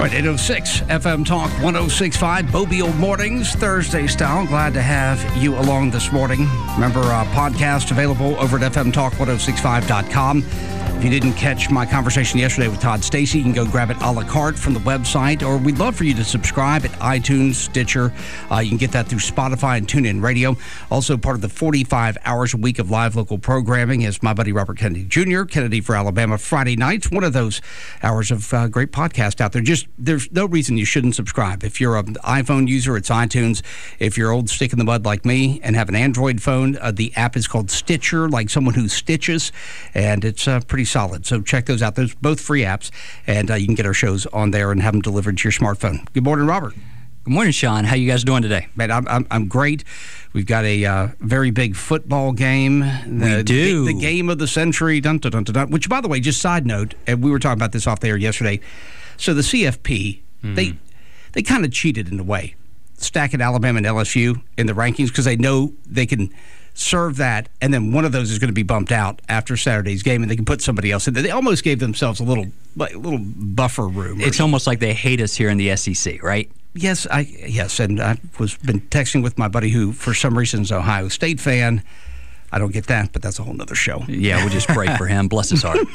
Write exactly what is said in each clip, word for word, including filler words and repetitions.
right, eight oh six F M Talk one oh six point five, Mobile Mornings, Thursday style. Glad to have you along this morning. Remember, uh, podcast available over at F M Talk ten sixty-five dot com. If you didn't catch my conversation yesterday with Todd Stacy, you can go grab it a la carte from the website, or we'd love for you to subscribe at iTunes, Stitcher. Uh, you can get that through Spotify and TuneIn Radio. Also part of the forty-five hours a week of live local programming is my buddy Robert Kennedy Junior Kennedy for Alabama Friday nights. One of those hours of uh, great podcast out there. Just there's no reason you shouldn't subscribe. If you're an iPhone user, it's iTunes. If you're old stick in the mud like me and have an Android phone, uh, the app is called Stitcher, like someone who stitches, and it's uh, pretty solid. So check those out. Those both free apps, and uh, you can get our shows on there and have them delivered to your smartphone. Good morning, Robert. Good morning, Sean. How you guys doing today? Man, I'm I'm, I'm great. We've got a uh, very big football game. The, we do. The, the game of the century. Dun, dun, dun, dun, dun, which, by the way, just side note, and we were talking about this off the air yesterday. So the C F P, mm-hmm. they they kind of cheated in a way, stacking Alabama and L S U in the rankings because they know they can serve that, and then one of those is going to be bumped out after Saturday's game, and they can put somebody else in. They almost gave themselves a little, like, little buffer room. It's almost like they hate us here in the S E C, right? Yes, I yes, and I was been texting with my buddy who, for some reason, is an Ohio State fan. I don't get that, but that's a whole nother show. Yeah, we'll just pray for him. Bless his heart.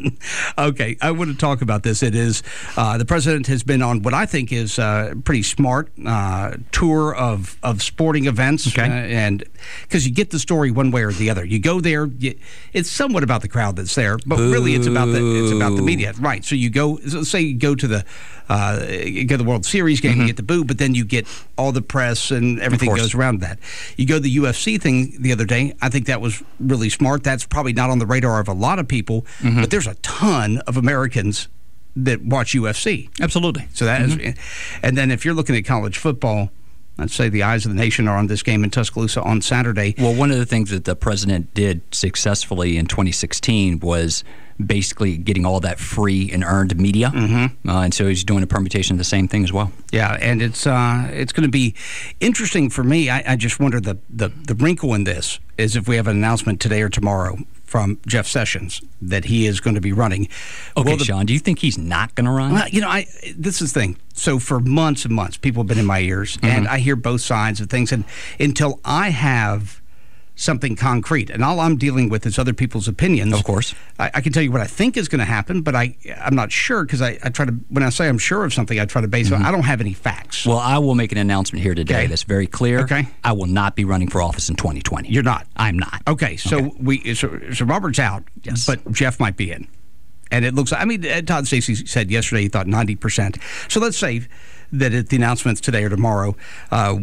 Okay, I want to talk about this. It is, uh, the president has been on what I think is a pretty smart uh, tour of, of sporting events. Okay. Uh, and because you get the story one way or the other. You go there, you, it's somewhat about the crowd that's there, but Boo. really it's about the it's about the media. Right, so you go, so say you go to the Uh, you go to the World Series game, mm-hmm. you get the boo, but then you get all the press and everything goes around that. You go to the U F C thing the other day. I think that was really smart. That's probably not on the radar of a lot of people, mm-hmm. but there's a ton of Americans that watch U F C. Absolutely. So that mm-hmm. is, and then if you're looking at college football, I'd say the eyes of the nation are on this game in Tuscaloosa on Saturday. Well, one of the things that the president did successfully in twenty sixteen was basically getting all that free and earned media, mm-hmm. uh, and so he's doing a permutation of the same thing as well. Yeah, and it's uh, it's going to be interesting for me. I, I just wonder the, the the wrinkle in this is if we have an announcement today or tomorrow from Jeff Sessions that he is going to be running. Okay, well, the, Sean, do you think he's not going to run? Well, you know, I this is the thing. So for months and months, people have been in my ears, mm-hmm. and I hear both sides of things, and until I have something concrete, and all I'm dealing with is other people's opinions. Of course. I, I can tell you what I think is going to happen, but I, I'm not sure because I, I try to, when I say I'm sure of something, I try to base mm-hmm. it. I don't have any facts. Well, I will make an announcement here today okay. that's very clear. Okay. I will not be running for office in twenty twenty. You're not? I'm not. Okay, so okay. we so, so Robert's out, yes. but Jeff might be in. And it looks like, I mean, Todd Stacy said yesterday he thought ninety percent. So let's say that at the announcements today or tomorrow, uh,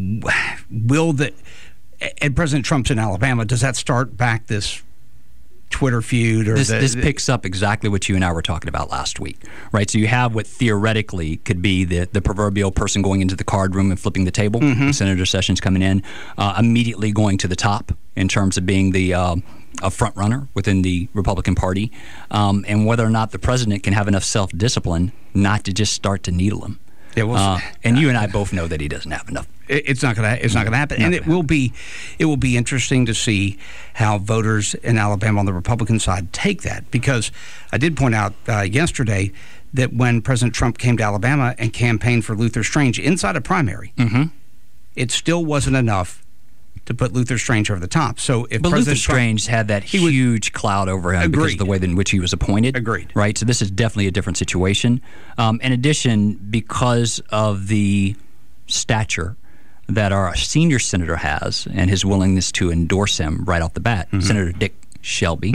will the... And President Trump's in Alabama. Does that start back this Twitter feud? Or this, the, this picks up exactly what you and I were talking about last week, right? So you have what theoretically could be the, the proverbial person going into the card room and flipping the table. Mm-hmm. Senator Sessions coming in, uh, immediately going to the top in terms of being the uh, a front runner within the Republican Party, um, and whether or not the president can have enough self-discipline not to just start to needle him. Yeah, we'll uh, and you and I both know that he doesn't have enough. It's not going to. It's not going to happen, and it will be. It will be interesting to see how voters in Alabama on the Republican side take that, because I did point out uh, yesterday that when President Trump came to Alabama and campaigned for Luther Strange inside a primary, mm-hmm. it still wasn't enough to put Luther Strange over the top. So if but President Luther Strange Trump, had that huge cloud over him agreed. because of the way in which he was appointed. Agreed. Right? So this is definitely a different situation. Um, in addition, because of the stature that our senior senator has and his willingness to endorse him right off the bat, mm-hmm. Senator Dick Shelby,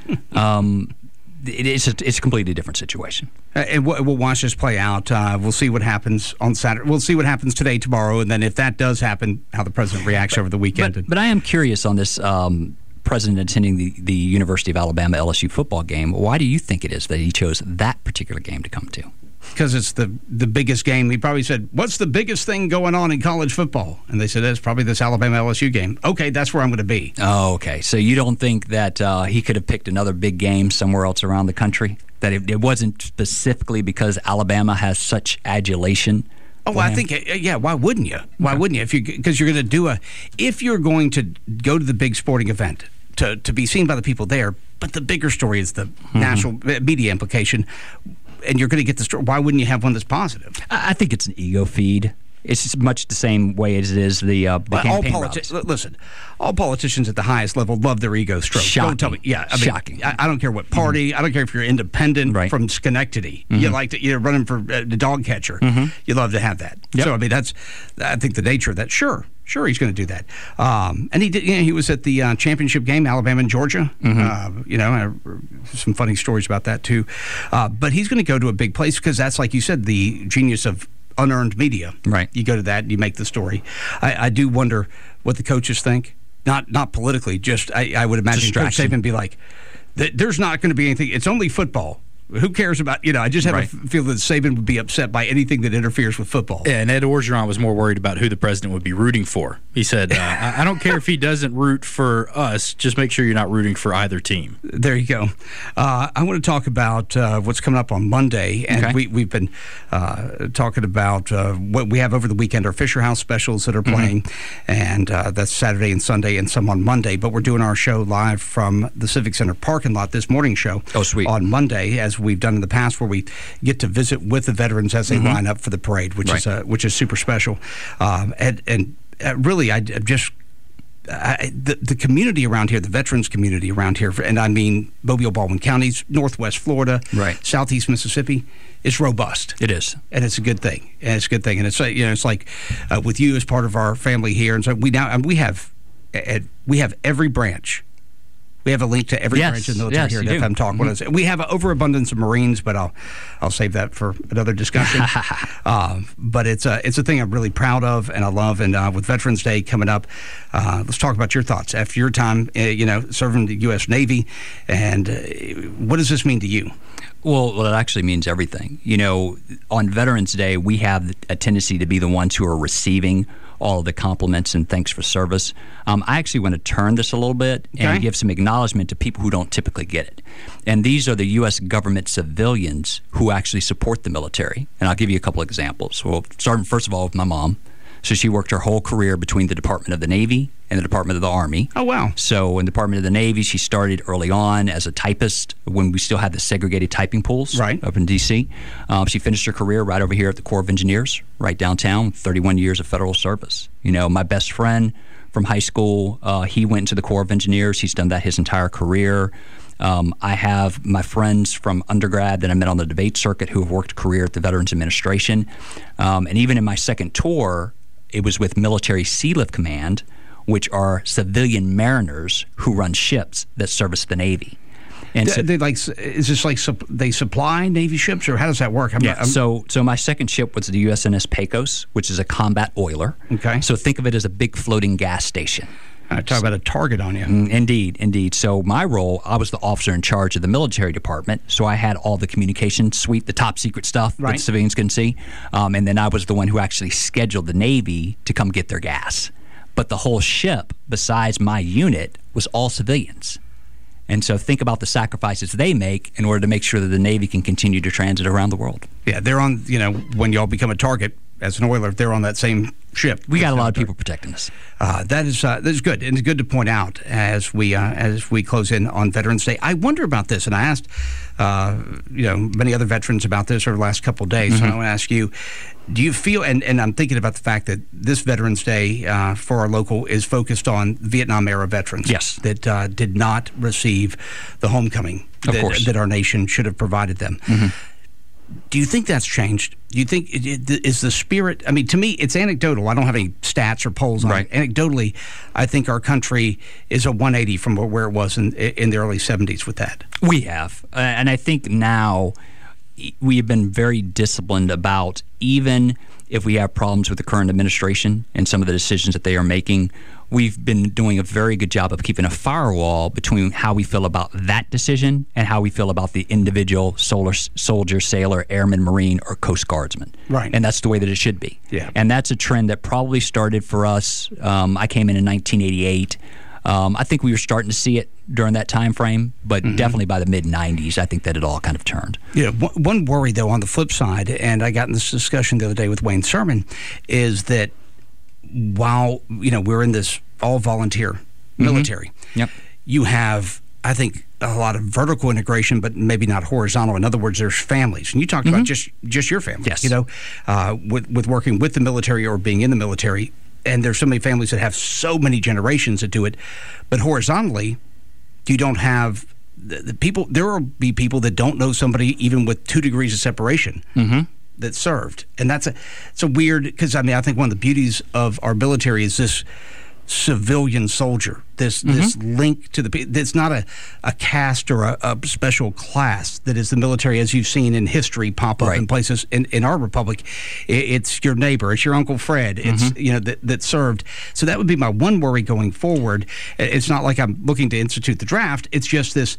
um, it, it's, a, it's a completely different situation. Uh, and we'll, we'll watch this play out. Uh, we'll see what happens on Saturday. We'll see what happens today, tomorrow, and then if that does happen, how the president reacts but, over the weekend. But, but I am curious on this um, president attending the, the University of Alabama L S U football game. Why do you think it is that he chose that particular game to come to? Because it's the, the biggest game. He probably said, what's the biggest thing going on in college football? And they said, that's probably this Alabama L S U game. Okay, that's where I'm going to be. Oh, okay. So you don't think that uh, he could have picked another big game somewhere else around the country? That it, it wasn't specifically because Alabama has such adulation? Oh, I think, yeah, why wouldn't you? Why okay. wouldn't you? If you Because you're going to do a, if you're going to go to the big sporting event to, to be seen by the people there, but the bigger story is the mm-hmm. national media implication. and you're going to get the story. Why wouldn't you have one that's positive? I think it's an ego feed. It's just much the same way as it is the, uh, the well, campaign all politi- Listen, all politicians at the highest level love their ego strokes. Shocking. Don't tell me. Yeah, I mean, Shocking. I, I don't care what party. Mm-hmm. I don't care if you're independent right. from Schenectady. Mm-hmm. You like to, you're running for uh, the dog catcher. Mm-hmm. You love to have that. Yep. So I mean, that's I think the nature of that. Sure, sure, he's going to do that. Um, and he did. You know, he was at the uh, championship game, Alabama and Georgia. Mm-hmm. Uh, you know, uh, some funny stories about that too. Uh, but he's going to go to a big place because that's, like you said, the genius of unearned media. Right. You go to that and you make the story. I, I do wonder what the coaches think. Not not politically, just I, I would imagine Coach Saban be like, there's not going to be anything. It's only football. Who cares about, you know, I just have right. a feel that Saban would be upset by anything that interferes with football. Yeah, and Ed Orgeron was more worried about who the president would be rooting for. He said, uh, I, I don't care if he doesn't root for us, just make sure you're not rooting for either team. There you go. Uh, I want to talk about uh, what's coming up on Monday, and okay. we, we've been uh, talking about uh, what we have over the weekend, our Fisher House specials that are playing, mm-hmm. and uh, that's Saturday and Sunday and some on Monday, but we're doing our show live from the Civic Center parking lot, this morning show oh, sweet. on Monday, as we've done in the past, where we get to visit with the veterans as they mm-hmm. line up for the parade, which right. is uh, which is super special. Um, and and uh, really, I just I, the the community around here, the veterans community around here, and I mean Mobile, Baldwin counties, Northwest Florida, right. Southeast Mississippi, is robust. It is, and it's a good thing. And it's a good thing. And it's you know it's like uh, with you as part of our family here, and so we now and we have uh, we have every branch. We have a link to every yes, branch of the military yes, here at F M Talk. Mm-hmm. We have an overabundance of Marines, but I'll I'll save that for another discussion. uh, but it's a, it's a thing I'm really proud of and I love. And uh, with Veterans Day coming up, uh, let's talk about your thoughts after your time, uh, you know, serving the U S Navy. And uh, what does this mean to you? Well, well, it actually means everything. You know, on Veterans Day, we have a tendency to be the ones who are receiving all of the compliments and thanks for service. Um, I actually want to turn this a little bit okay. and give some acknowledgement to people who don't typically get it. And these are the U S government civilians who actually support the military. And I'll give you a couple examples. Well, starting first of all with my mom. So she worked her whole career between the Department of the Navy and the Department of the Army. Oh, wow. So in the Department of the Navy, she started early on as a typist when we still had the segregated typing pools right. up in D C Um, she finished her career right over here at the Corps of Engineers, right downtown, thirty-one years of federal service. You know, my best friend from high school, uh, he went into the Corps of Engineers. He's done that his entire career. Um, I have my friends from undergrad that I met on the debate circuit who have worked a career at the Veterans Administration. Um, and even in my second tour, it was with Military Sea Lift Command, which are civilian mariners who run ships that service the Navy. And they, so, they like, is this like they supply Navy ships, or how does that work? I'm yeah. Not, I'm, so, so my second ship was the U S N S Pecos, which is a combat oiler. Okay. So think of it as a big floating gas station. I talk about a target on you. Indeed, indeed. So my role, I was the officer in charge of the military department, so I had all the communication suite, the top secret stuff right. that civilians couldn't see, um, and then I was the one who actually scheduled the Navy to come get their gas. But the whole ship, besides my unit, was all civilians. And so think about the sacrifices they make in order to make sure that the Navy can continue to transit around the world. Yeah, they're on, you know, when y'all become a target as an oiler, they're on that same ship. We got a lot of people protecting us. Uh, that is uh, that is good, and it's good to point out as we uh, as we close in on Veterans Day. I wonder about this, and I asked uh, you know many other veterans about this over the last couple of days. Mm-hmm. So I want to ask you: do you feel? And, and I'm thinking about the fact that this Veterans Day uh, for our local is focused on Vietnam era veterans. Yes, that uh, did not receive the homecoming of that, course. that our nation should have provided them. Mm-hmm. Do you think that's changed? Do you think it, it, is the spirit? I mean, to me, it's anecdotal. I don't have any stats or polls on right. it. Anecdotally, I think our country is a one eighty from where it was in in the early seventies with that. We have, uh, and I think now we have been very disciplined about, even if we have problems with the current administration and some of the decisions that they are making, we've been doing a very good job of keeping a firewall between how we feel about that decision and how we feel about the individual solar, soldier, sailor, airman, Marine, or Coast Guardsman. Right. And that's the way that it should be. Yeah. And that's a trend that probably started for us. Um, I came in in nineteen eighty-eight. Um, I think we were starting to see it during that time frame, but mm-hmm. definitely by the mid nineties, I think that it all kind of turned. Yeah, one worry, though, on the flip side, and I got in this discussion the other day with Wayne Sermon, is that while, you know, we're in this all-volunteer military, mm-hmm. yep. you have I think, a lot of vertical integration, but maybe not horizontal. In other words, there's families. And you talked mm-hmm. about just just your family, yes. you know, uh, with, with working with the military or being in the military. And there's so many families that have so many generations that do it. But horizontally, you don't have the, the people. There will be people that don't know somebody even with two degrees of separation mm-hmm. that served. And that's a, it's a weird, because I mean, I think one of the beauties of our military is this civilian soldier, this mm-hmm. this link to the, it's not a, a caste or a, a special class that is the military, as you've seen in history pop up right. in places in, in our republic. It, it's your neighbor, it's your Uncle Fred, it's mm-hmm. you know that, that served. So that would be my one worry going forward. It's not like I'm looking to institute the draft, it's just this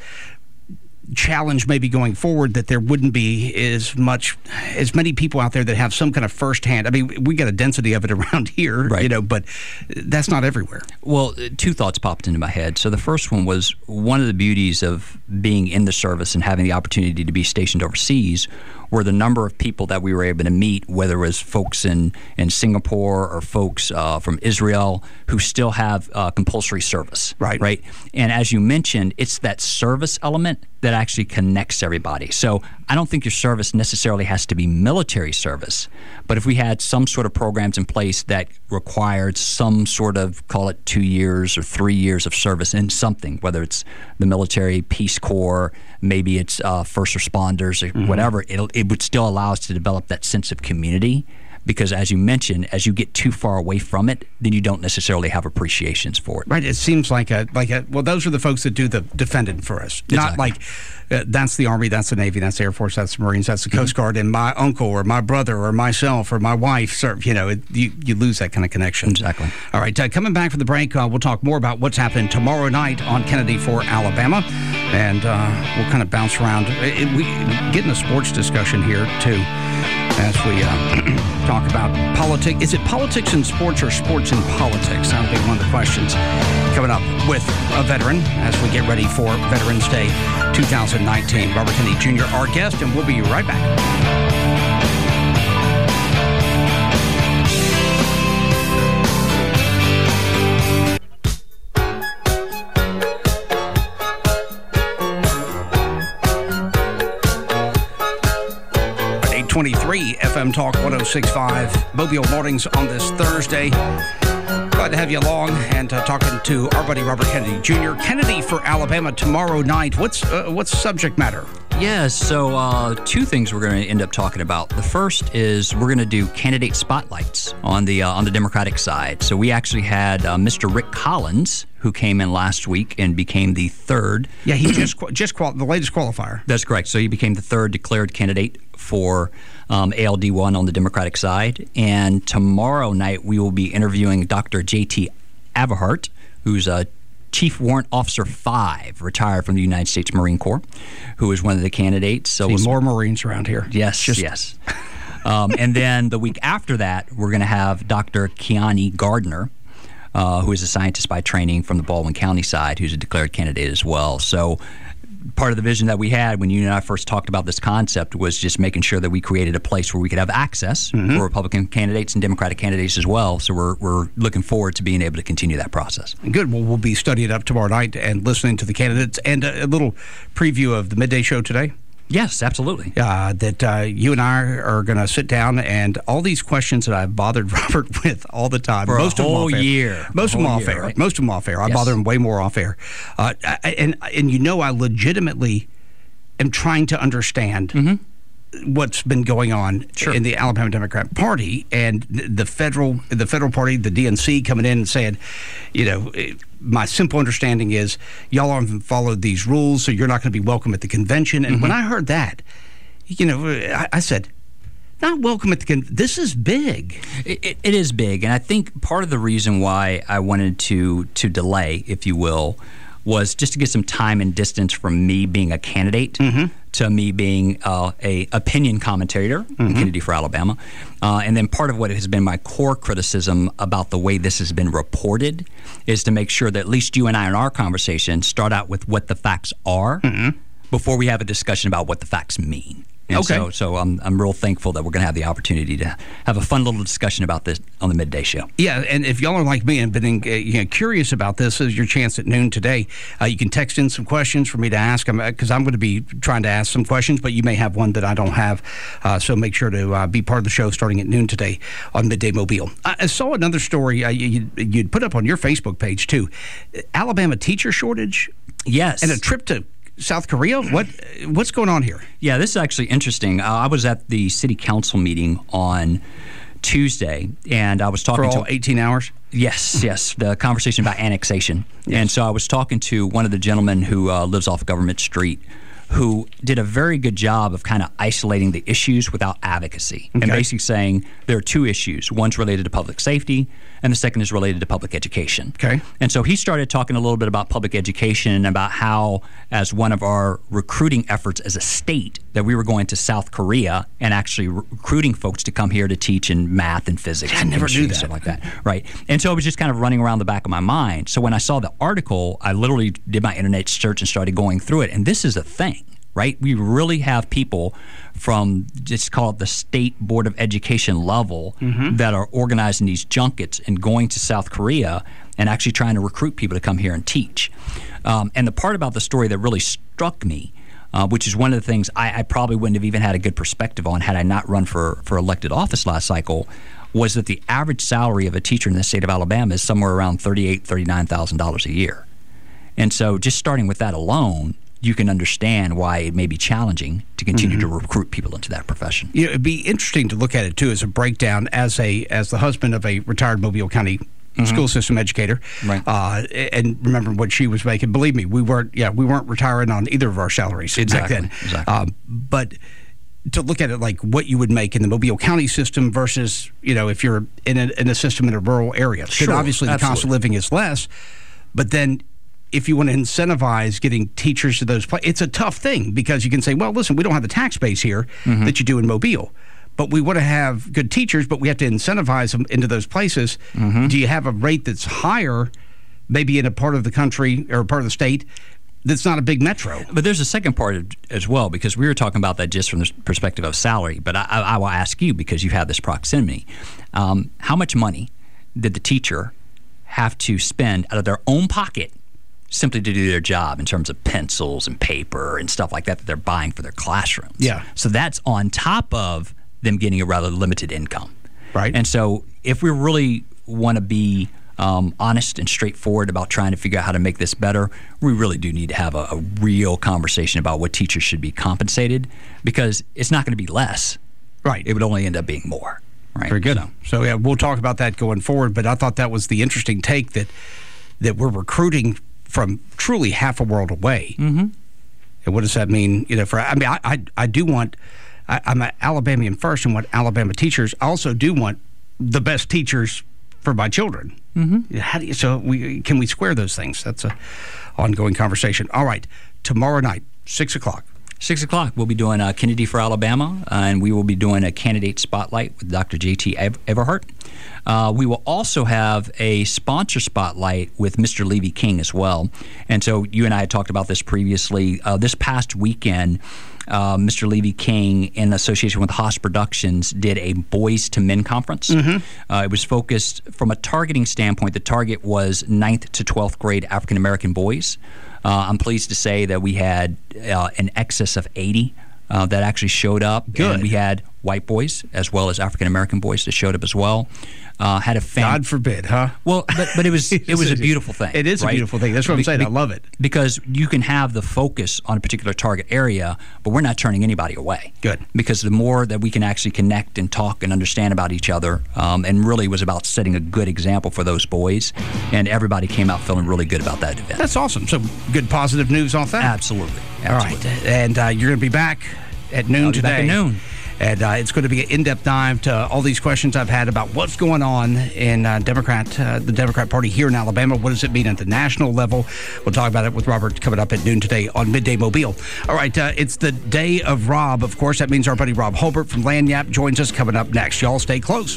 challenge maybe going forward that there wouldn't be as much as many people out there that have some kind of firsthand. I mean, we got a density of it around here, right. you know, but that's not everywhere. Well, two thoughts popped into my head. So the first one was one of the beauties of being in the service and having the opportunity to be stationed overseas were the number of people that we were able to meet, whether it was folks in, in Singapore or folks uh, from Israel who still have uh, compulsory service. Right. Right. And as you mentioned, it's that service element that actually connects everybody. So I don't think your service necessarily has to be military service, but if we had some sort of programs in place that required some sort of, call it two years or three years of service in something, whether it's the military, Peace Corps, maybe it's uh, first responders or mm-hmm. whatever, it'll, it would still allow us to develop that sense of community. Because as you mentioned, as you get too far away from it, then you don't necessarily have appreciations for it. Right. It seems like a, like a, well, those are the folks that do the defending for us. Exactly. Not like uh, that's the Army, that's the Navy, that's the Air Force, that's the Marines, that's the Coast mm-hmm. Guard, and my uncle or my brother or myself or my wife serve. You know, it, you, you lose that kind of connection. Exactly. All right. Uh, coming back from the break, uh, we'll talk more about what's happening tomorrow night on Kennedy for Alabama. And uh, we'll kind of bounce around. It, we get in a sports discussion here, too, as we uh, talk about politics. Is it politics in sports or sports in politics? That'll be one of the questions coming up with a veteran as we get ready for Veterans Day twenty nineteen. Robert Kennedy Junior, our guest, and we'll be right back. twenty-three F M Talk one oh six point five, Mobile Mornings on this Thursday. Glad to have you along and uh, talking to our buddy Robert Kennedy Junior Kennedy for Alabama tomorrow night. What's uh, what's subject matter? Yes, so uh, two things we're going to end up talking about. The first is we're going to do candidate spotlights on the uh, on the Democratic side. So we actually had uh, Mister Rick Collins, who came in last week and became the third. Yeah, he just just qual- the latest qualifier. That's correct. So he became the third declared candidate for um, A L D one on the Democratic side. And tomorrow night we will be interviewing Doctor J T Averhart, who's a Chief Warrant Officer five, retired from the United States Marine Corps, who is one of the candidates. So See, we'll, more Marines around here. Yes, Just... yes. um, and then the week after that, we're going to have Doctor Kiani Gardner, uh, who is a scientist by training from the Baldwin County side, who's a declared candidate as well. So part of the vision that we had when you and I first talked about this concept was just making sure that we created a place where we could have access mm-hmm. for Republican candidates and Democratic candidates as well. So we're we're looking forward to being able to continue that process. Good. Well, we'll be studying up tomorrow night and listening to the candidates and a, a little preview of the midday show today. Yes, absolutely. Uh, that uh, you and I are going to sit down and all these questions that I've bothered Robert with all the time. For most a whole of them off year. Air. Most of them off year, air. Right? Most of them off air. I yes. bother him way more off air. Uh, and, and you know I legitimately am trying to understand mm-hmm. what's been going on sure. in the Alabama Democrat Party and the federal the federal party, the D N C, coming in and saying, you know, my simple understanding is y'all haven't followed these rules, so you're not going to be welcome at the convention. And mm-hmm. when I heard that, you know, I, I said, not welcome at the convention. This is big. It, it, it is big, and I think part of the reason why I wanted to to delay, if you will, was just to get some time and distance from me being a candidate mm-hmm. to me being uh, a opinion commentator mm-hmm. in Kennedy for Alabama. Uh, and then part of what has been my core criticism about the way this has been reported is to make sure that at least you and I in our conversation start out with what the facts are mm-hmm. before we have a discussion about what the facts mean. And Okay. So, so I'm, I'm real thankful that we're going to have the opportunity to have a fun little discussion about this on the midday show. Yeah, and if y'all are like me and been uh, you know, curious about this, this is your chance at noon today. Uh, you can text in some questions for me to ask, because I'm going to be trying to ask some questions, but you may have one that I don't have. Uh, so make sure to uh, be part of the show starting at noon today on Midday Mobile. I, I saw another story uh, you, you'd put up on your Facebook page, too. Alabama teacher shortage? Yes. And a trip to South Korea? What What's going on here? Yeah, this is actually interesting. Uh, I was at the city council meeting on Tuesday, and I was talking For all to eighteen hours? Yes, yes, the conversation about annexation. Yes. And so I was talking to one of the gentlemen who uh, lives off Government Street, who did a very good job of kind of isolating the issues without advocacy, okay. and basically saying there are two issues. One's related to public safety, and the second is related to public education. Okay. And so he started talking a little bit about public education and about how, as one of our recruiting efforts as a state, that we were going to South Korea and actually re- recruiting folks to come here to teach in math and physics. I and never knew and that. Stuff like that. Right. And so it was just kind of running around the back of my mind. So when I saw the article, I literally did my internet search and started going through it. And this is a thing. Right? We really have people from, just call it the state board of education level, mm-hmm. that are organizing these junkets and going to South Korea and actually trying to recruit people to come here and teach. Um, and the part about the story that really struck me, uh, which is one of the things I, I probably wouldn't have even had a good perspective on had I not run for, for elected office last cycle, was that the average salary of a teacher in the state of Alabama is somewhere around thirty-eight thousand dollars, thirty-nine thousand dollars a year. And so just starting with that alone, you can understand why it may be challenging to continue mm-hmm. to recruit people into that profession. You know, it'd be interesting to look at it, too, as a breakdown as a as the husband of a retired Mobile County mm-hmm. school system educator. Right. Uh, and remember what she was making. Believe me, we weren't, yeah, we weren't retiring on either of our salaries exactly. back then. Exactly. Um, but to look at it like what you would make in the Mobile County system versus, you know, if you're in a, in a system in a rural area. Sure, then obviously the absolutely. cost of living is less. But then if you want to incentivize getting teachers to those places, it's a tough thing because you can say, well, listen, we don't have the tax base here mm-hmm. that you do in Mobile, but we want to have good teachers, but we have to incentivize them into those places. Mm-hmm. Do you have a rate that's higher, maybe in a part of the country or a part of the state that's not a big metro? But there's a second part of, as well, because we were talking about that just from the perspective of salary, but I, I will ask you, because you have this proximity, um, how much money did the teacher have to spend out of their own pocket simply to do their job in terms of pencils and paper and stuff like that that they're buying for their classrooms? Yeah. So that's on top of them getting a rather limited income. Right. And so if we really want to be um, honest and straightforward about trying to figure out how to make this better, we really do need to have a, a real conversation about what teachers should be compensated, because it's not going to be less. Right. It would only end up being more. Right. Very good. So, so yeah, we'll talk about that going forward, but I thought that was the interesting take that that we're recruiting from truly half a world away. mm-hmm. And what does that mean? You know, for I mean, I I, I do want. I, I'm an Alabamian first, and want Alabama teachers. I also do want the best teachers for my children. Mm-hmm. How do you, so we can we square those things? That's a ongoing conversation. All right, tomorrow night, six o'clock. Six o'clock, we'll be doing uh, Kennedy for Alabama, uh, and we will be doing a candidate spotlight with Doctor J T Ev- Everhart. Uh, we will also have a sponsor spotlight with Mister Levy King as well. And so you and I had talked about this previously. Uh, this past weekend, uh, Mister Levy King, in association with Haas Productions, did a Boys to Men conference. Mm-hmm. Uh, it was focused from a targeting standpoint. The target was ninth to twelfth grade African American boys. Uh, I'm pleased to say that we had uh, an excess of eighty uh, that actually showed up. Good. And we had white boys as well as African American boys that showed up as well. Uh, had a fan- God forbid, huh? Well, but but it was it was a beautiful thing. It is right? a beautiful thing. That's what I'm saying. Be- I love it. Because you can have the focus on a particular target area, but we're not turning anybody away. Good. Because the more that we can actually connect and talk and understand about each other, um, and really was about setting a good example for those boys, and everybody came out feeling really good about that event. That's awesome. So good positive news off that. Absolutely. All Absolutely. right, and uh, you're going to be back at noon I'll be today. back at noon. And uh, it's going to be an in-depth dive to all these questions I've had about what's going on in uh, Democrat, uh, the Democrat Party here in Alabama. What does it mean at the national level? We'll talk about it with Robert coming up at noon today on Midday Mobile. All right, uh, it's the day of Rob. Of course, that means our buddy Rob Holbert from Lagniappe joins us coming up next. Y'all stay close.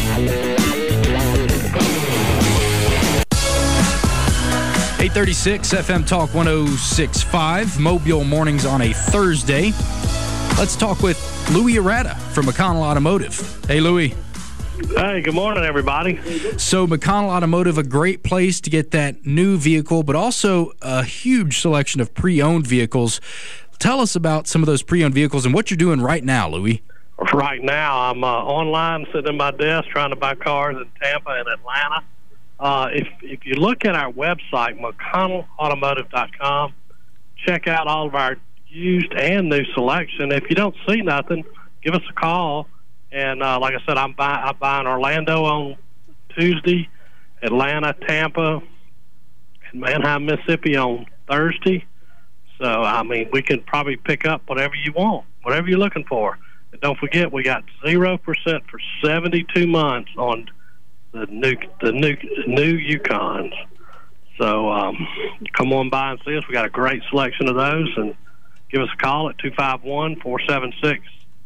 eight thirty-six F M Talk one oh six point five, Mobile Mornings on a Thursday. Let's talk with Louis Arata from McConnell Automotive. Hey, Louis. Hey, good morning, everybody. So McConnell Automotive, a great place to get that new vehicle, but also a huge selection of pre-owned vehicles. Tell us about some of those pre-owned vehicles and what you're doing right now, Louis. Right now, I'm uh, online, sitting at my desk, trying to buy cars in Tampa and Atlanta. Uh, if if you look at our website, McConnell Automotive dot com, check out all of our used and new selection. If you don't see nothing, give us a call. And uh, like I said, I'm buy, I buy in Orlando on Tuesday, Atlanta, Tampa, and Manheim, Mississippi on Thursday. So, I mean, we can probably pick up whatever you want, whatever you're looking for. And don't forget, we got zero percent for seventy-two months on the new the new new Yukons. So um, come on by and see us. We got a great selection of those, and give us a call at two five one, four seven six,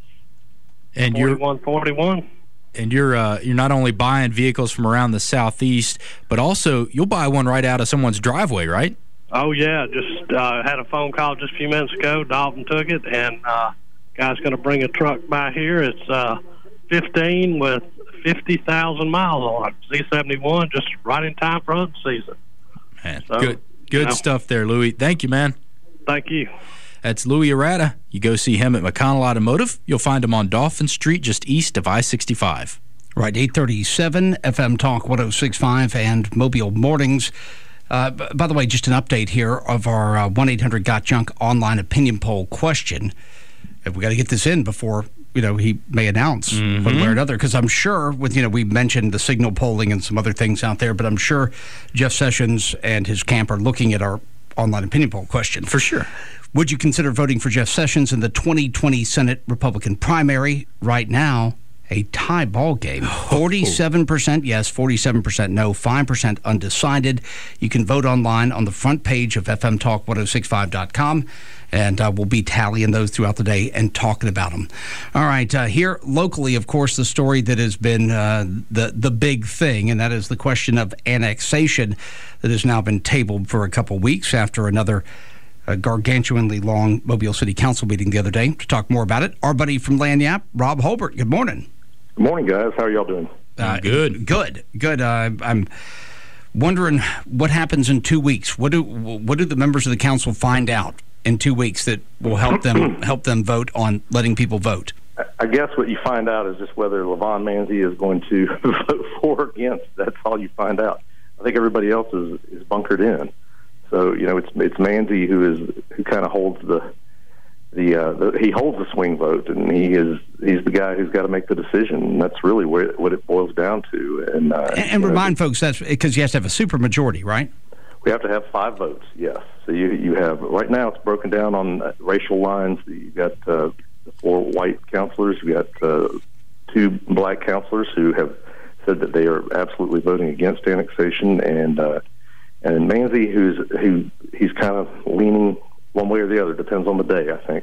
four one four one. And you're uh, you're not only buying vehicles from around the Southeast, but also you'll buy one right out of someone's driveway, right? Oh, yeah. Just uh, had a phone call just a few minutes ago. Dalton took it, and uh, guy's going to bring a truck by here. It's uh, fifteen with fifty thousand miles on it. Z seventy-one, just right in time for hunting season. Man, so, good good you know, stuff there, Louis. Thank you, man. Thank you. That's Louis Arata. You go see him at McConnell Automotive. You'll find him on Dolphin Street, just east of I sixty-five. Right, eight thirty-seven, F M Talk one oh six point five and Mobile Mornings. Uh, by the way, just an update here of our uh, one eight hundred got junk online opinion poll question. If we got to get this in before, you know, he may announce mm-hmm. one way or another, because I'm sure with, you know, we mentioned the Signal polling and some other things out there, but I'm sure Jeff Sessions and his camp are looking at our online opinion poll question. For sure. Would you consider voting for Jeff Sessions in the twenty twenty Senate Republican primary? Right now, a tie ball game. forty-seven percent yes, forty-seven percent no, five percent undecided. You can vote online on the front page of F M Talk ten sixty-five dot com, and uh, we'll be tallying those throughout the day and talking about them. All right, uh, here locally, of course, the story that has been uh, the, the big thing, and that is the question of annexation that has now been tabled for a couple weeks after another a gargantuanly long Mobile City Council meeting the other day. To talk more about it, our buddy from Lagniappe, Rob Holbert. Good morning. Good morning, guys. How are y'all doing? Uh, good. Good. Good. Uh, I'm wondering what happens in two weeks. What do what do the members of the council find out in two weeks that will help them help them vote on letting people vote? I guess what you find out is just whether LaVon Manzi is going to vote for or against. That's all you find out. I think everybody else is, is bunkered in. So, you know, it's it's Manzi who is who kind of holds the the, uh, the he holds the swing vote, and he is he's the guy who's got to make the decision. And that's really where, what it boils down to. And uh, and, and remind know, folks that's because you have to have a supermajority, right? We have to have five votes. Yes. So you you have right now it's broken down on racial lines. You've got uh, the four white councilors. We got uh, two black councilors who have said that they are absolutely voting against annexation, and. Uh, And Manzi, who's who, he's kind of leaning one way or the other. Depends on the day, I think.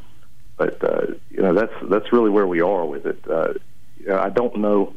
But uh, you know, that's that's really where we are with it. Uh, you know, I don't know.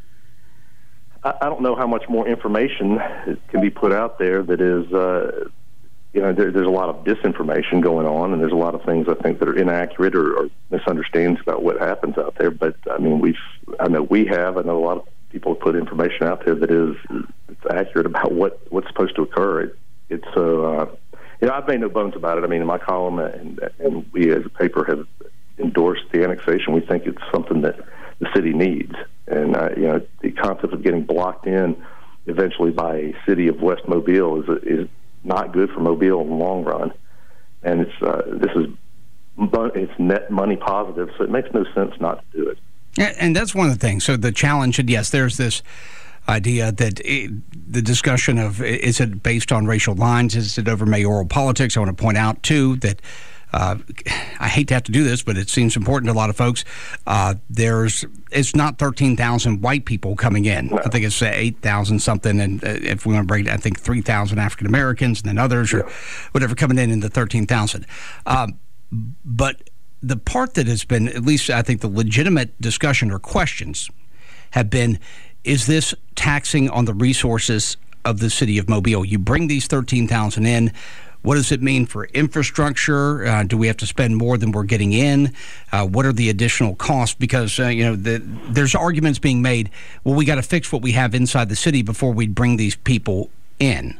I, I don't know how much more information can be put out there. That is, uh, you know, there, there's a lot of disinformation going on, and there's a lot of things I think that are inaccurate or, or misunderstandings about what happens out there. But I mean, we've I know we have. I know a lot of people put information out there that is it's accurate about what, what's supposed to occur. It, it's so, uh, you know, I've made no bones about it. I mean, in my column, and, and we as a paper have endorsed the annexation. We think it's something that the city needs. And, uh, you know, the concept of getting blocked in eventually by a city of West Mobile is is not good for Mobile in the long run. And it's uh, this is it's net money positive, so it makes no sense not to do it. And that's one of the things. So the challenge, and yes, there's this idea that it, the discussion of is it based on racial lines? Is it over mayoral politics? I want to point out, too, that uh, I hate to have to do this, but it seems important to a lot of folks. Uh, there's it's not thirteen thousand white people coming in. No. I think it's uh, eight thousand something. And uh, if we want to break it, I think three thousand African Americans and then others yeah. or whatever coming in in the thirteen thousand. Um, but the part that has been, at least I think the legitimate discussion or questions have been, is this taxing on the resources of the city of Mobile? You bring these thirteen thousand in, What does it mean for infrastructure? Uh, do we have to spend more than we're getting in? Uh, what are the additional costs? Because, uh, you know, the, there's arguments being made, well, we got to fix what we have inside the city before we bring these people in.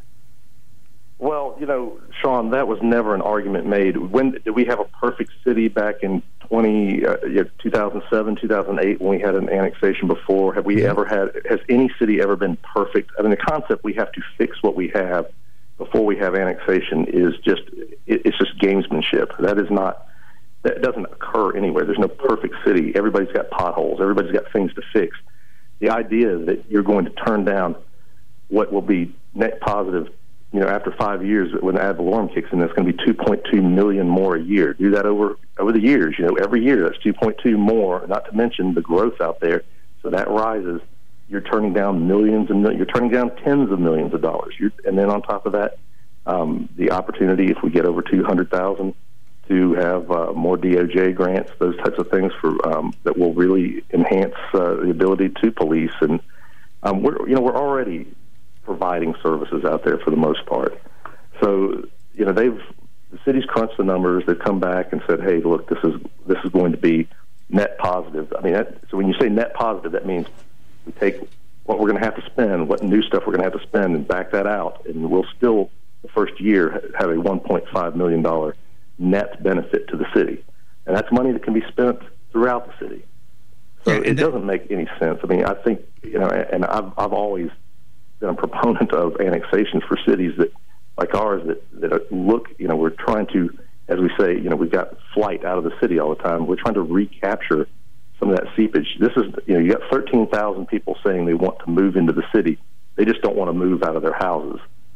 Well, you know, Sean, that was never an argument made. When did we have a perfect city back in twenty, uh, two thousand seven, two thousand eight, when we had an annexation before? Have we mm-hmm. ever had, has any city ever been perfect? I mean, the concept we have to fix what we have before we have annexation is just, it, it's just gamesmanship. That is not, that doesn't occur anywhere. There's no perfect city. Everybody's got potholes. Everybody's got things to fix. The idea that you're going to turn down what will be net positive, you know, after five years when ad valorem kicks in, that's going to be two point two million more a year. Do that over over the years. You know, every year that's two point two more. Not to mention the growth out there. So that rises. You're turning down millions and mil- you're turning down tens of millions of dollars. You're, and then on top of that, um, the opportunity, if we get over two hundred thousand, to have uh, more D O J grants, those types of things for um, that will really enhance uh, the ability to police. And um, we're you know we're already providing services out there for the most part. So, you know, they've the city's crunched the numbers. They've come back and said, "Hey, look, this is this is going to be net positive." I mean, that, so when you say net positive, that means we take what we're going to have to spend, what new stuff we're going to have to spend, and back that out, and we'll still the first year have a one point five million dollar net benefit to the city, and that's money that can be spent throughout the city. So yeah, it that, doesn't make any sense. I mean, I think you know, and I've I've always been a proponent of annexations for cities that, like ours, that, that look, you know, we're trying to, as we say, you know, we've got flight out of the city all the time. We're trying to recapture some of that seepage. This is, you know, you got thirteen thousand people saying they want to move into the city. They just don't want to move out of their houses.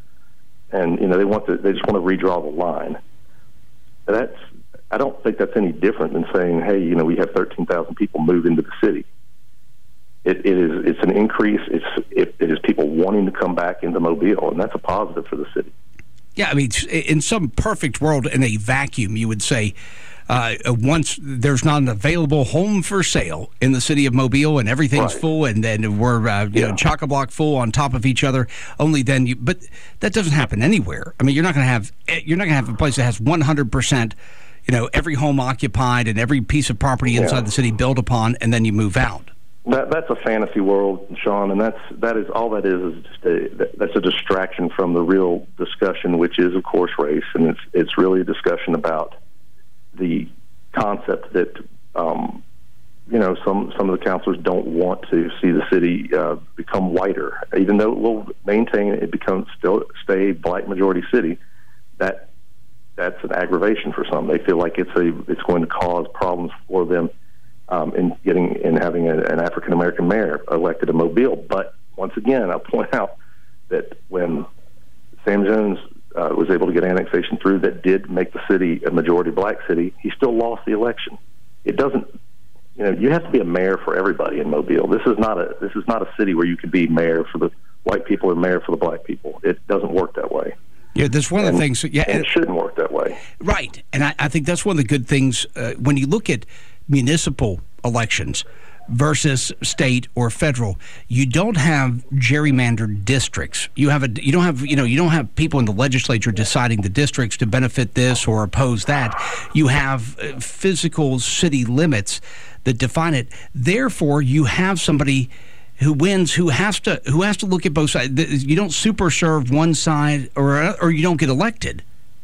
And, you know, they want to, they just want to redraw the line. That's, I don't think that's any different than saying, hey, you know, we have thirteen thousand people move into the city. It, it is. It's an increase. It's it, it is people wanting to come back into Mobile, and that's a positive for the city. Yeah, I mean, in some perfect world, in a vacuum, you would say, uh, once there's not an available home for sale in the city of Mobile, and everything's right. full, and then we're uh, you yeah. know chock-a-block full on top of each other. Only then you. But that doesn't happen anywhere. I mean, you're not going to have you're not going to have a place that has one hundred percent. You know, every home occupied and every piece of property inside yeah. the city built upon, and then you move out. That, that's a fantasy world, Sean, and that's that is all that is is just a, that's a distraction from the real discussion, which is, of course, race, and it's it's really a discussion about the concept that um, you know some some of the councilors don't want to see the city uh, become whiter, even though it will maintain it becomes still stay black majority city. That that's an aggravation for some. They feel like it's a it's going to cause problems for them. Um, in getting in having a, an African American mayor elected in Mobile, but once again, I'll point out that when Sam Jones uh, was able to get annexation through, that did make the city a majority black city. He still lost the election. It doesn't, you know, you have to be a mayor for everybody in Mobile. This is not a this is not a city where you can be mayor for the white people or mayor for the black people. It doesn't work that way. Yeah, that's one of and, the things. Yeah, and it shouldn't work that way. Right, and I, I think that's one of the good things uh, when you look at municipal elections versus state or federal. You don't have gerrymandered districts. You have a you don't have you know you don't have people in the legislature deciding the districts to benefit this or oppose that. You have uh, physical city limits that define it. Therefore, you have somebody who wins who has to who has to look at both sides. You don't super serve one side or or you don't get elected.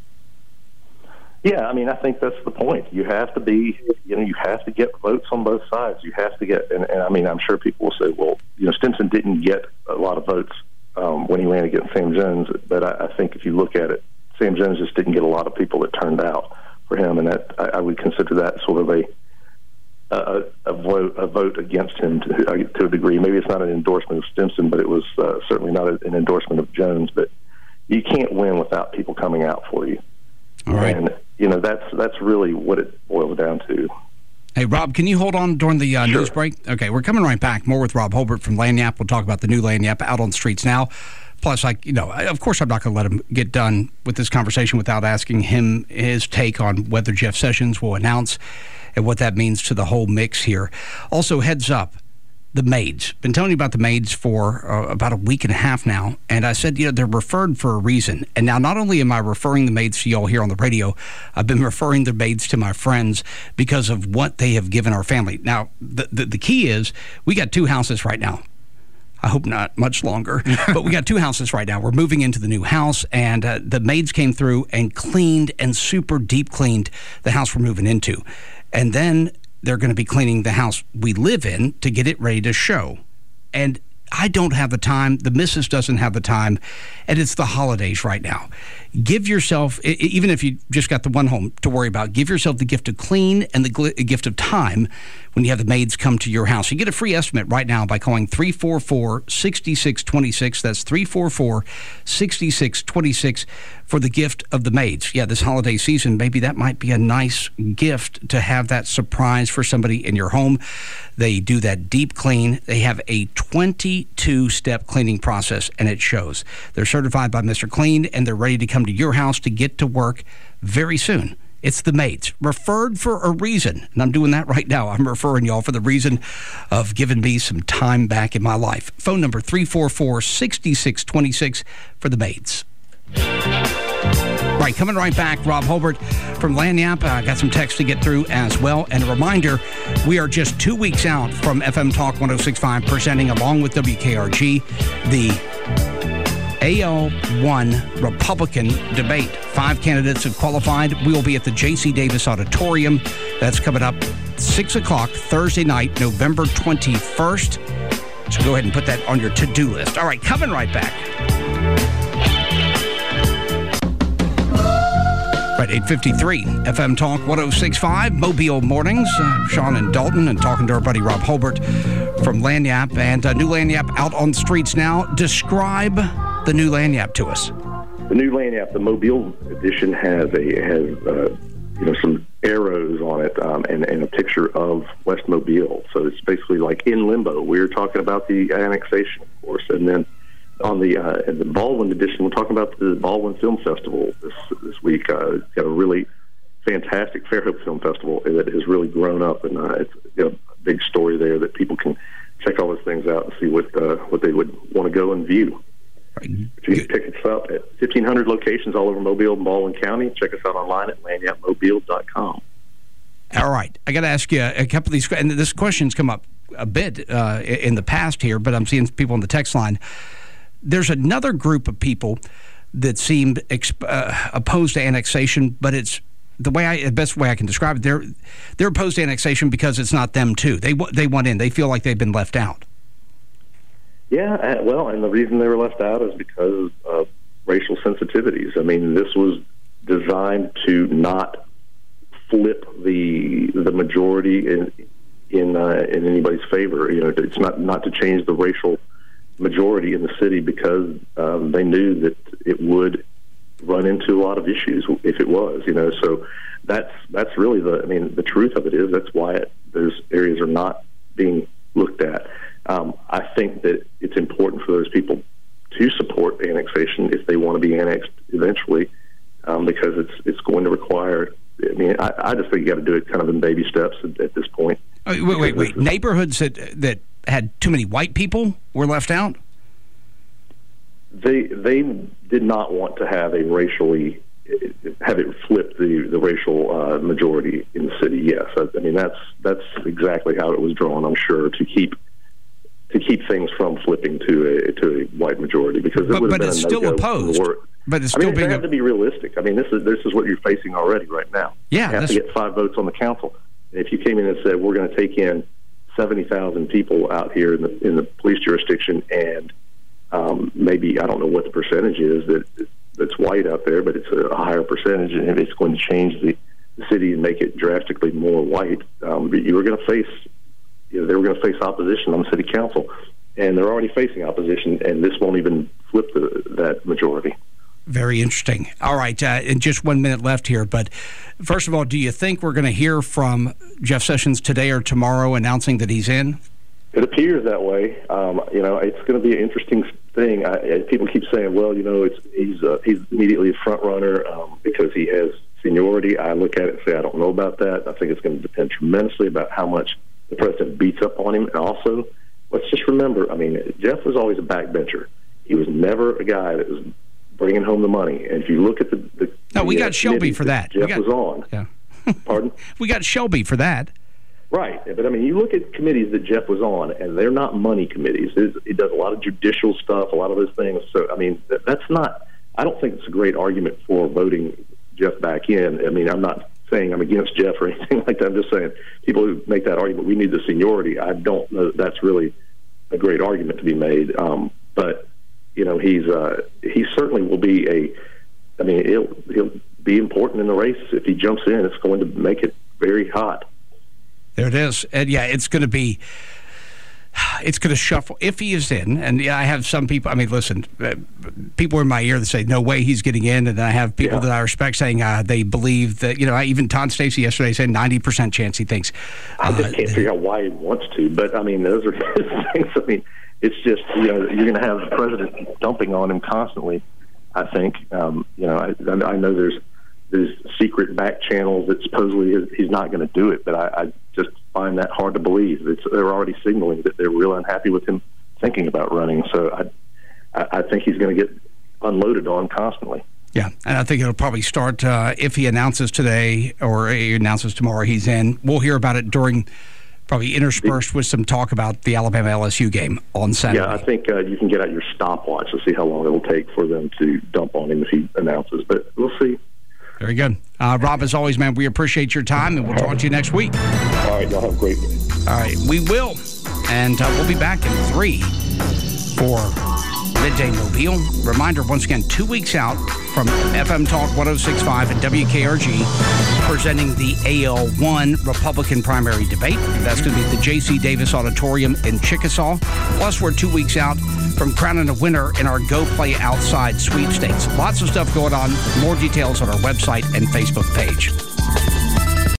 Yeah, I mean, I think that's the point. You have to be, you know, you have to get votes on both sides. You have to get, and, and I mean, I'm sure people will say, well, you know, Stimson didn't get a lot of votes um, when he ran against Sam Jones, but I, I think if you look at it, Sam Jones just didn't get a lot of people that turned out for him, and that I, I would consider that sort of a a, a vote a vote against him to, to a degree. Maybe it's not an endorsement of Stimson, but it was uh, certainly not an endorsement of Jones. But you can't win without people coming out for you. All right. And, you know, that's that's really what it boils down to. Hey, Rob, can you hold on during the uh, sure. news break? Okay, we're coming right back. More with Rob Holbert from Lagniappe. We'll talk about the new Lagniappe out on the streets now. Plus, like, you know, of course I'm not going to let him get done with this conversation without asking him his take on whether Jeff Sessions will announce and what that means to the whole mix here. Also, heads up, the maids. Been telling you about the maids for uh, about a week and a half now, and I said, you know, they're referred for a reason. And now not only am I referring the maids to y'all here on the radio, I've been referring the maids to my friends because of what they have given our family. Now, the, the, the key is we got two houses right now. I hope not much longer, but we got two houses right now. We're moving into the new house, and uh, the maids came through and cleaned and super deep cleaned the house we're moving into. And then they're going to be cleaning the house we live in to get it ready to show. And I don't have the time. The missus doesn't have the time. And it's the holidays right now. Give yourself, even if you just got the one home to worry about, give yourself the gift of clean and the gift of time when you have the maids come to your house. You get a free estimate right now by calling three four four, six six two six. That's three four four, six six two six for the gift of the maids. Yeah, this holiday season, maybe that might be a nice gift to have that surprise for somebody in your home. They do that deep clean. They have a twenty-two step cleaning process, and it shows. They're certified by Mister Clean, and they're ready to come to your house to get to work very soon. It's the maids, referred for a reason, and I'm doing that right now. I'm referring y'all for the reason of giving me some time back in my life. Phone number three four four, six six two six for the maids. Right, coming right back, Rob Holbert from Lagniappe. I uh, got some text to get through as well. And a reminder, we are just two weeks out from F M Talk one oh six point five presenting, along with W K R G, the A L one Republican debate. Five candidates have qualified. We will be at the J C Davis Auditorium. That's coming up six o'clock Thursday night, November twenty-first. So go ahead and put that on your to-do list. All right, coming right back. Right, eight fifty-three, F M Talk one oh six point five, Mobile Mornings. Uh, Sean and Dalton, and talking to our buddy Rob Holbert from Lagniappe. And uh, new Lagniappe out on the streets now. Describe the new Lagniappe to us. The new Lagniappe, the Mobile edition, has a has uh, you know some arrows on it um, and, and a picture of West Mobile. So it's basically like in limbo. We were talking about the annexation, of course, and then on the uh, the Baldwin edition, we're talking about the Baldwin Film Festival this this week. Uh, it's got a really fantastic Fairhope Film Festival that has really grown up, and uh, it's got a big story there that people can check all those things out and see what uh, what they would want to go and view. Right. You can get tickets out at fifteen hundred locations all over Mobile and Baldwin County. Check us out online at lagniappe mobile dot com. All right. I got to ask you a couple of these, and this question's come up a bit uh, in the past here, but I'm seeing people on the text line. There's another group of people that seem exp- uh, opposed to annexation, but it's the way I, the best way I can describe it. They're they're opposed to annexation because it's not them too. They they want in. They feel like they've been left out. Yeah, uh, well, and the reason they were left out is because of racial sensitivities. I mean, this was designed to not flip the the majority in in uh, in anybody's favor. You know, it's not not to change the racial majority in the city because um, they knew that it would run into a lot of issues if it was, you know. So that's that's really the, I mean, the truth of it is that's why it, those areas are not being looked at. Um, I think that it's important for those people to support annexation if they want to be annexed eventually, um, because it's it's going to require. I mean, I, I just think you got to do it kind of in baby steps at, at this point. Oh, wait, wait, wait! Neighborhoods that that had too many white people were left out? They they did not want to have a racially have it flip the the racial uh, majority in the city. Yes, I, I mean that's that's exactly how it was drawn. I'm sure to keep to keep things from flipping to a to a white majority because it but, would but have been it's a still no-go opposed. But it's still I mean, being they have to be realistic. I mean, this is this is what you're facing already right now. Yeah, you have to get five votes on the council. And if you came in and said we're going to take in seventy thousand people out here in the in the police jurisdiction, and um, maybe I don't know what the percentage is that that's white out there, but it's a higher percentage, and it's going to change the, the city and make it drastically more white. Um, you were going to face, you know, they were going to face opposition on the city council, and they're already facing opposition, and this won't even flip the, that majority. Very interesting. All right, uh, and just one minute left here. But first of all, do you think we're going to hear from Jeff Sessions today or tomorrow announcing that he's in? It appears that way. Um, you know, it's going to be an interesting thing. I, people keep saying, "Well, you know, it's he's uh, he's immediately a front runner um, because he has seniority." I look at it and say, I don't know about that. I think it's going to depend tremendously about how much the president beats up on him, and also let's just remember, I mean, Jeff was always a backbencher. He was never a guy that was bringing home the money. And if you look at the... the no, we the, got uh, Shelby for that. Jeff got, was on. Yeah. Pardon? We got Shelby for that. Right. But, I mean, you look at committees that Jeff was on, and they're not money committees. It's, he does a lot of judicial stuff, a lot of those things. So, I mean, that, that's not... I don't think it's a great argument for voting Jeff back in. I mean, I'm not saying I'm against Jeff or anything like that. I'm just saying people who make that argument, we need the seniority. I don't know that that's really a great argument to be made. Um, but, you know, he's uh, he certainly will be a... I mean, he'll, he'll be important in the race. If he jumps in, it's going to make it very hot. There it is. And, yeah, it's going to be... It's going to shuffle if he is in. And yeah, I have some people, I mean, listen, uh, people in my ear that say, no way he's getting in. And then I have people Yeah. that I respect saying uh, they believe that, you know, I, even Todd Stacey yesterday said ninety percent chance he thinks. I Uh, just can't figure out why he wants to. But, I mean, those are his things. I mean, it's just, you know, you're going to have the president dumping on him constantly, I think. Um, you know, I, I know there's there's secret back channels that supposedly he's not going to do it, but I, I just find that hard to believe. It's, they're already signaling that they're real unhappy with him thinking about running. So I, I, I think he's going to get unloaded on constantly. Yeah, and I think it'll probably start uh, if he announces today or he announces tomorrow he's in. We'll hear about it during, probably interspersed with some talk about the Alabama L S U game on Saturday. Yeah, I think uh, you can get out your stopwatch to see how long it'll take for them to dump on him if he announces. But we'll see. Very good. Uh, Rob, as always, man, we appreciate your time, and we'll talk to you next week. All right, y'all have a great day. All right, we will. And uh, we'll be back in three for Midday Mobile. Reminder, once again, two weeks out from F M Talk one oh six point five and W K R G, presenting the A L one Republican primary debate. That's going to be at the J C Davis Auditorium in Chickasaw. Plus, we're two weeks out from crowning a winner in our Go Play Outside sweepstakes. Lots of stuff going on. More details on our website and Facebook page.